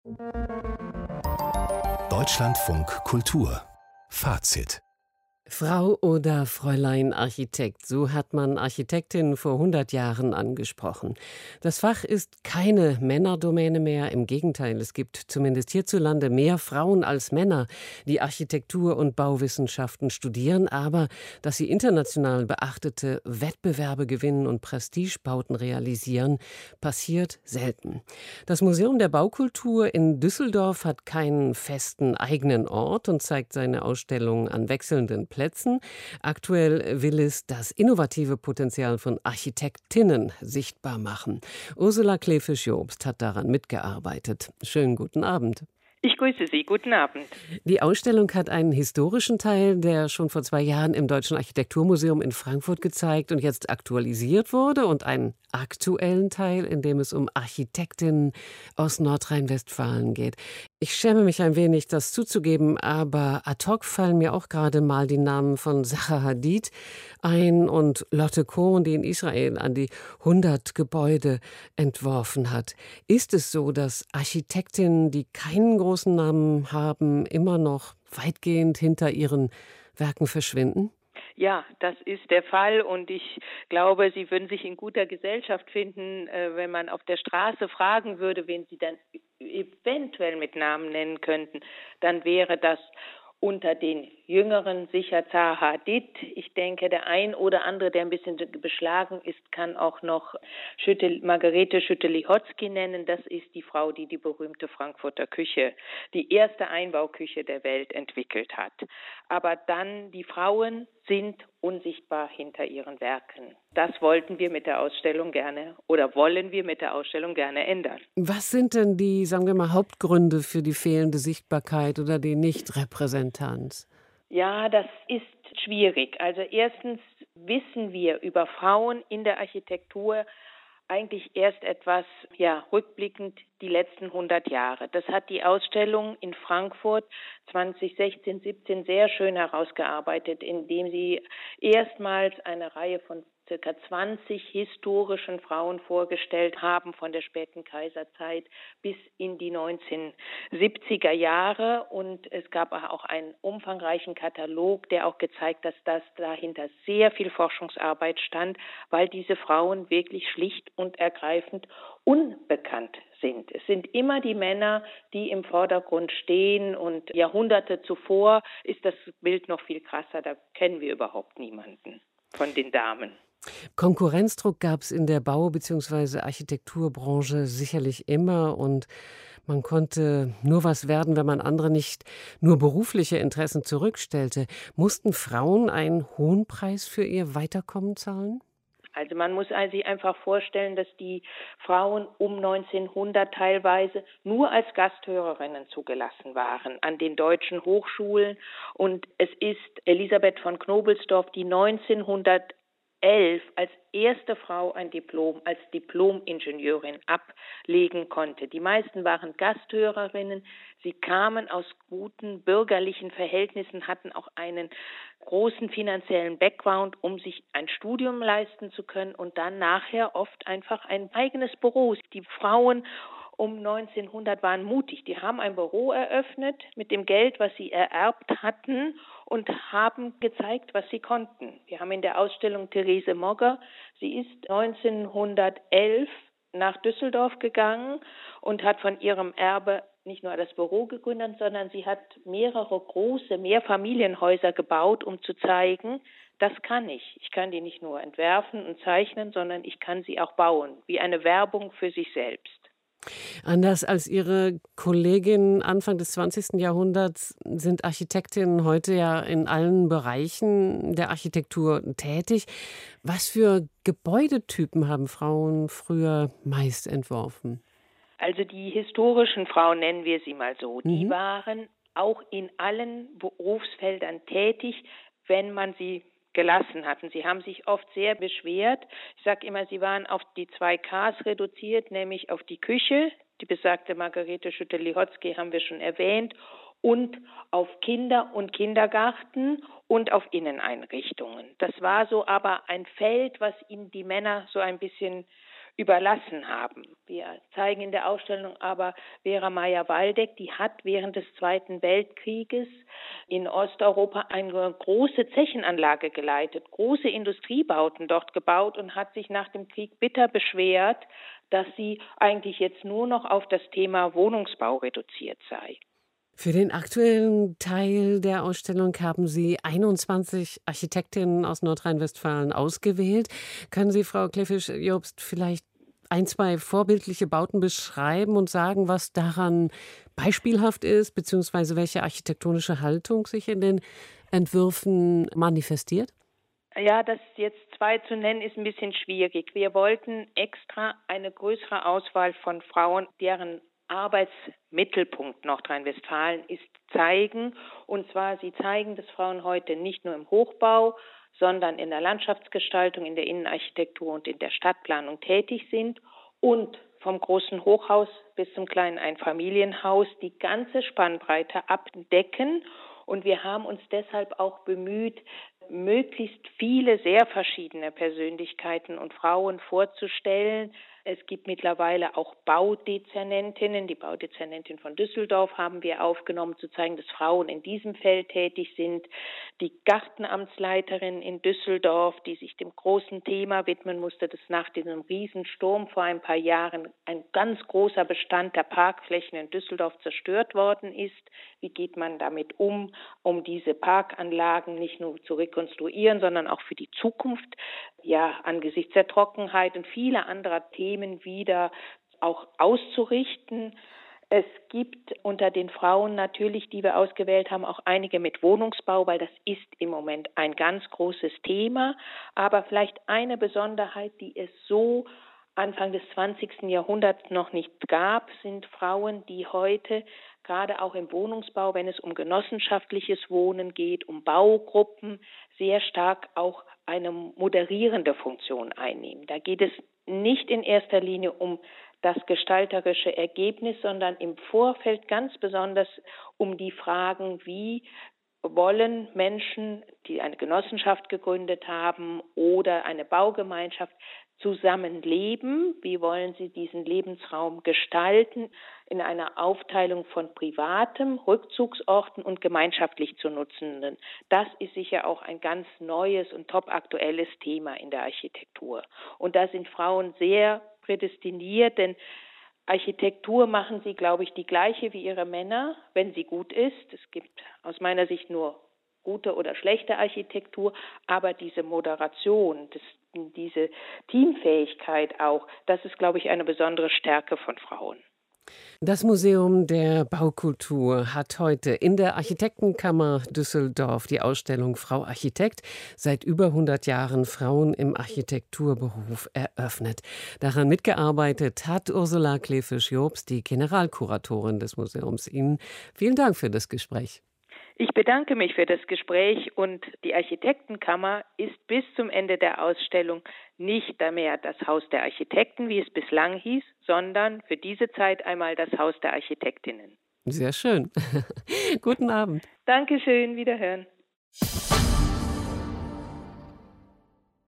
Deutschlandfunk Kultur Fazit. Frau oder Fräulein Architekt, so hat man Architektinnen vor 100 Jahren angesprochen. Das Fach ist keine Männerdomäne mehr, im Gegenteil, es gibt zumindest hierzulande mehr Frauen als Männer, die Architektur- und Bauwissenschaften studieren, aber dass sie international beachtete Wettbewerbe gewinnen und Prestigebauten realisieren, passiert selten. Das Museum der Baukultur in Düsseldorf hat keinen festen eigenen Ort und zeigt seine Ausstellungen an wechselnden Plätzen. Aktuell will es das innovative Potenzial von Architektinnen sichtbar machen. Ursula Kleefisch-Jobst hat daran mitgearbeitet. Schönen guten Abend. Ich grüße Sie. Guten Abend. Die Ausstellung hat einen historischen Teil, der schon vor 2 Jahren im Deutschen Architekturmuseum in Frankfurt gezeigt und jetzt aktualisiert wurde, und einen aktuellen Teil, in dem es um Architektinnen aus Nordrhein-Westfalen geht. Ich schäme mich ein wenig, das zuzugeben, aber ad hoc fallen mir auch gerade mal die Namen von Zaha Hadid ein und Lotte Kohn, die in Israel an die 100 Gebäude entworfen hat. Ist es so, dass Architektinnen, die keinen großen Namen haben, immer noch weitgehend hinter ihren Werken verschwinden? Ja, das ist der Fall, und ich glaube, Sie würden sich in guter Gesellschaft finden, wenn man auf der Straße fragen würde, wen Sie dann eventuell mit Namen nennen könnten, dann wäre das unter den Jüngeren sicher Zaha Hadid. Ich denke, der ein oder andere, der ein bisschen beschlagen ist, kann auch noch Margarete Schütte-Lihotzky nennen. Das ist die Frau, die die berühmte Frankfurter Küche, die erste Einbauküche der Welt, entwickelt hat. Aber dann, die Frauen sind unsichtbar hinter ihren Werken. Das wollten wir mit der Ausstellung gerne oder wollen wir mit der Ausstellung gerne ändern. Was sind denn die, sagen wir mal, Hauptgründe für die fehlende Sichtbarkeit oder die Nichtrepräsentanz? Ja, das ist schwierig. Also erstens wissen wir über Frauen in der Architektur eigentlich erst etwas, rückblickend die letzten 100 Jahre. Das hat die Ausstellung in Frankfurt 2016/17 sehr schön herausgearbeitet, indem sie erstmals eine Reihe von circa 20 historischen Frauen vorgestellt haben, von der späten Kaiserzeit bis in die 1970er Jahre. Und es gab auch einen umfangreichen Katalog, der auch gezeigt hat, dass dahinter sehr viel Forschungsarbeit stand, weil diese Frauen wirklich schlicht und ergreifend unbekannt sind. Es sind immer die Männer, die im Vordergrund stehen, und Jahrhunderte zuvor ist das Bild noch viel krasser. Da kennen wir überhaupt niemanden von den Damen. Konkurrenzdruck gab es in der Bau- bzw. Architekturbranche sicherlich immer, und man konnte nur was werden, wenn man andere nicht nur berufliche Interessen zurückstellte. Mussten Frauen einen hohen Preis für ihr Weiterkommen zahlen? Also man muss sich einfach vorstellen, dass die Frauen um 1900 teilweise nur als Gasthörerinnen zugelassen waren an den deutschen Hochschulen. Und es ist Elisabeth von Knobelsdorff, die 1911 als erste Frau ein Diplom als Diplom-Ingenieurin ablegen konnte. Die meisten waren Gasthörerinnen. Sie kamen aus guten bürgerlichen Verhältnissen, hatten auch einen großen finanziellen Background, um sich ein Studium leisten zu können, und dann nachher oft einfach ein eigenes Büro. Die Frauen um 1900 waren mutig. Die haben ein Büro eröffnet mit dem Geld, was sie ererbt hatten, und haben gezeigt, was sie konnten. Wir haben in der Ausstellung Therese Mogger. Sie ist 1911 nach Düsseldorf gegangen und hat von ihrem Erbe nicht nur das Büro gegründet, sondern sie hat mehrere große Mehrfamilienhäuser gebaut, um zu zeigen, das kann ich. Ich kann die nicht nur entwerfen und zeichnen, sondern ich kann sie auch bauen, wie eine Werbung für sich selbst. Anders als ihre Kolleginnen Anfang des 20. Jahrhunderts sind Architektinnen heute ja in allen Bereichen der Architektur tätig. Was für Gebäudetypen haben Frauen früher meist entworfen? Also die historischen Frauen, nennen wir sie mal so, die waren auch in allen Berufsfeldern tätig, wenn man sie gelassen hatten. Sie haben sich oft sehr beschwert. Ich sage immer, sie waren auf die 2 Ks reduziert, nämlich auf die Küche, die besagte Margarete Schütte-Lihotzky haben wir schon erwähnt, und auf Kinder und Kindergarten und auf Inneneinrichtungen. Das war so aber ein Feld, was ihnen die Männer so ein bisschen überlassen haben. Wir zeigen in der Ausstellung aber Vera Mayer-Waldeck, die hat während des Zweiten Weltkrieges in Osteuropa eine große Zechenanlage geleitet, große Industriebauten dort gebaut und hat sich nach dem Krieg bitter beschwert, dass sie eigentlich jetzt nur noch auf das Thema Wohnungsbau reduziert sei. Für den aktuellen Teil der Ausstellung haben Sie 21 Architektinnen aus Nordrhein-Westfalen ausgewählt. Können Sie, Frau Klefisch-Jobst, vielleicht ein, zwei vorbildliche Bauten beschreiben und sagen, was daran beispielhaft ist, beziehungsweise welche architektonische Haltung sich in den Entwürfen manifestiert? Ja, das jetzt zwei zu nennen, ist ein bisschen schwierig. Wir wollten extra eine größere Auswahl von Frauen, deren Arbeitsmittelpunkt Nordrhein-Westfalen ist, zeigen. Und zwar, sie zeigen, dass Frauen heute nicht nur im Hochbau, sondern in der Landschaftsgestaltung, in der Innenarchitektur und in der Stadtplanung tätig sind und vom großen Hochhaus bis zum kleinen Einfamilienhaus die ganze Spannbreite abdecken. Und wir haben uns deshalb auch bemüht, möglichst viele sehr verschiedene Persönlichkeiten und Frauen vorzustellen. Es gibt mittlerweile auch Baudezernentinnen. Die Baudezernentin von Düsseldorf haben wir aufgenommen, zu zeigen, dass Frauen in diesem Feld tätig sind. Die Gartenamtsleiterin in Düsseldorf, die sich dem großen Thema widmen musste, dass nach diesem Riesensturm vor ein paar Jahren ein ganz großer Bestand der Parkflächen in Düsseldorf zerstört worden ist. Wie geht man damit um diese Parkanlagen nicht nur zu rekonstruieren, sondern auch für die Zukunft, ja, angesichts der Trockenheit und vieler anderer Themen wieder auch auszurichten. Es gibt unter den Frauen natürlich, die wir ausgewählt haben, auch einige mit Wohnungsbau, weil das ist im Moment ein ganz großes Thema. Aber vielleicht eine Besonderheit, die es so Anfang des 20. Jahrhunderts noch nicht gab, sind Frauen, die heute gerade auch im Wohnungsbau, wenn es um genossenschaftliches Wohnen geht, um Baugruppen, sehr stark auch eine moderierende Funktion einnehmen. Da geht es nicht in erster Linie um das gestalterische Ergebnis, sondern im Vorfeld ganz besonders um die Fragen, wie wollen Menschen, die eine Genossenschaft gegründet haben oder eine Baugemeinschaft, zusammenleben? Wie wollen sie diesen Lebensraum gestalten in einer Aufteilung von privatem, Rückzugsorten und gemeinschaftlich zu Nutzenden? Das ist sicher auch ein ganz neues und topaktuelles Thema in der Architektur. Und da sind Frauen sehr prädestiniert, denn Architektur machen sie, glaube ich, die gleiche wie ihre Männer, wenn sie gut ist. Es gibt aus meiner Sicht nur gute oder schlechte Architektur, aber diese Moderation, diese Teamfähigkeit auch, das ist, glaube ich, eine besondere Stärke von Frauen. Das Museum der Baukultur hat heute in der Architektenkammer Düsseldorf die Ausstellung Frau Architekt, seit über 100 Jahren Frauen im Architekturberuf, eröffnet. Daran mitgearbeitet hat Ursula Klefisch-Jobst, die Generalkuratorin des Museums. Ihnen vielen Dank für das Gespräch. Ich bedanke mich für das Gespräch und die Architektenkammer ist bis zum Ende der Ausstellung nicht mehr das Haus der Architekten, wie es bislang hieß, sondern für diese Zeit einmal das Haus der Architektinnen. Sehr schön. Guten Abend. Dankeschön, wiederhören.